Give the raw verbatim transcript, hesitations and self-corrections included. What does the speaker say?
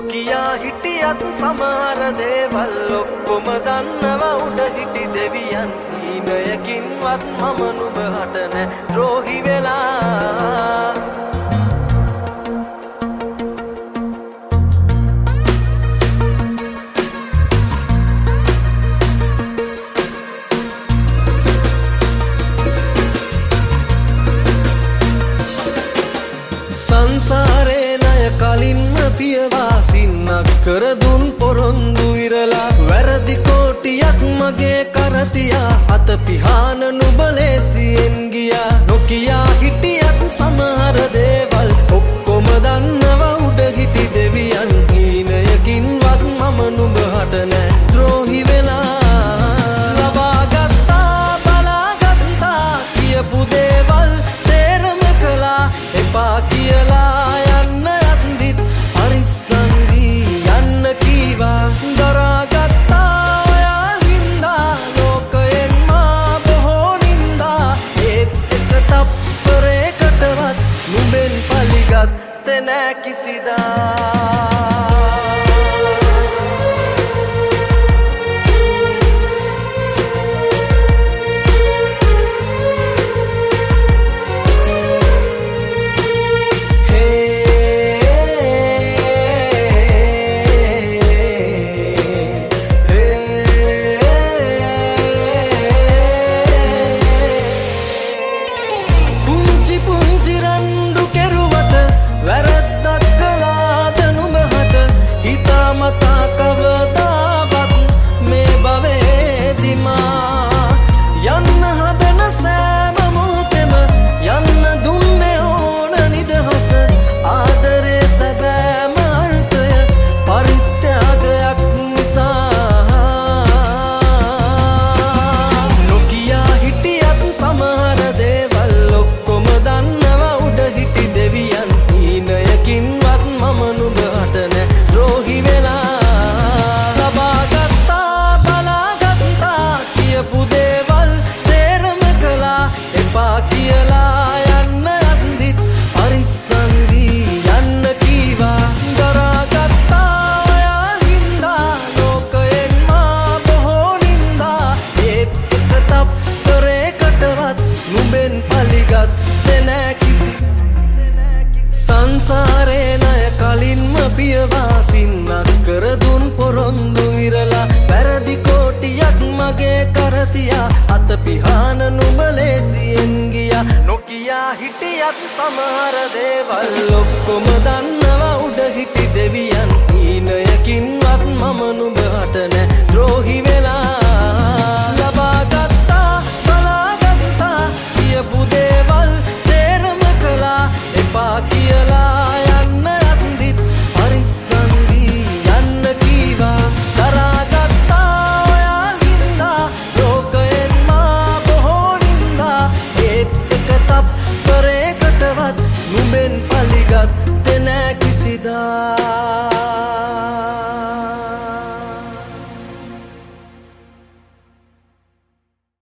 නොකියා හිටියත් සමහර දේවල් ඔක්කොම දන්නවා උඩ හිටි දෙවියන් හීනයකින්වත් මම නුඹහට නැ ද්‍රෝහි වෙලා සංසාරේ ණය කලින්ම පියවාසින්නක් කර දුන් පොරොන්දු ඉරලා වැරදි කෝටියක් මගේ කර තියා අත පිහාන නුඹ ලේසියෙන් ගියා නොකියා හිටියත් සමහර දේවල් ඔක්කොම දන්නවා උඩ හිටි දෙවියන් හීනයකින්වත් මම නුඹහට නෑ ද්‍රෝහි වෙලා ලබාගත්තා බලාගත්තා කියපු දේවල් සේරම කළා එපා කියලා යන්න යද්දිත් අරිස්සන් වී යන්න කීවා දරාගත්තා ඔයා හින්දා ලෝකයෙන් මා බොහෝ නින්දා ඒත් එක තප්පරයකටවත් නුඹෙන් පලිගත්තේ නෑ කිසිදා සංසාරේ ණය කලින්ම පියවාසින්නක් කර දුන් පොරොන්දු ඉරලා වැරදි කෝටියක් මගේ කර තියා අත පිහාන නුඹ ලේසියෙන් ගියා නොකියා හිටියත් සමහර දේවල් ඔක්කොම දන්නවා උඩ හිටි දෙවියන් හීනයකින්වත් මම නුඹහට නෑ ද්‍රෝහි වෙලා ලබාගත්තා බලාගත්තා කියපු දේවල් සේරම කළා එපා කියලා යන්න යද්දිත් අරිස්සන් වී යන්න කීවා දරාගත්තා ඔයා හින්දා ලෝකයෙන් මා බොහෝ නින්දා ඒත් එක තප්පරයකටවත් නුඹෙන්